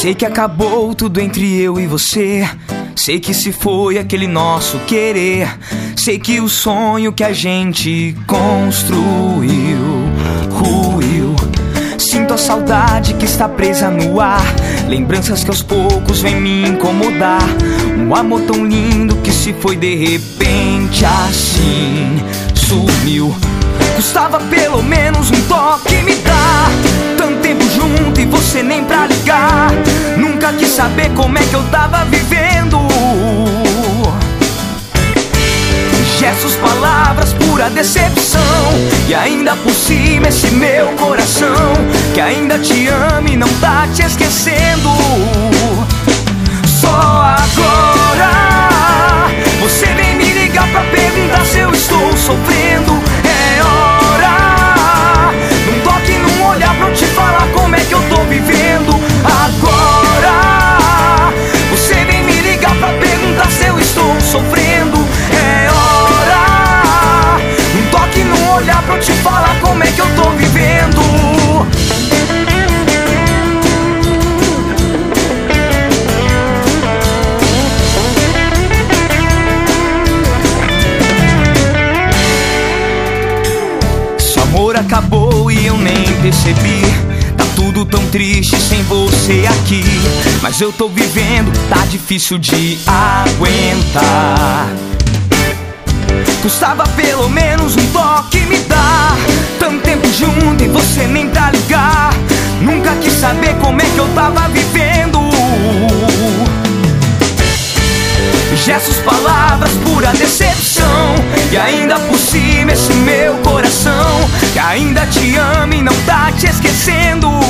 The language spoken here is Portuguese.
Sei que acabou tudo entre eu e você. Sei que se foi aquele nosso querer. Sei que o sonho que a gente construiu ruiu. Sinto a saudade que está presa no ar. Lembranças que aos poucos vêm me incomodar. Um amor tão lindo que se foi de repente assim sumiu. Custava pelo menos um toque me dar. Tanto tempo junto e você nem pra ligar. Nunca quis saber como é que eu tava vivendo. Gestos, palavras, pura decepção. E ainda por cima esse meu coração que ainda te ama e não tá te esquecendo. Só agora você vem me ligar pra perguntar se eu estou sofrendo. É hora, num toque, num olhar pra eu te falar como é que eu tô vivendo. Agora você vem me ligar pra perguntar se eu estou sofrendo. É hora, num toque, num olhar pra eu te falar como é que eu tô vivendo. Acabou e eu nem percebi. Tá tudo tão triste sem você aqui. Mas eu tô vivendo, tá difícil de aguentar. Custava pelo menos um toque me dar. Tanto tempo junto e você nem pra ligar. Nunca quis saber como é que eu tava vivendo. Gestos, palavras, pura decepção. E ainda por cima esse meu coração que ainda te ama e não tá te esquecendo.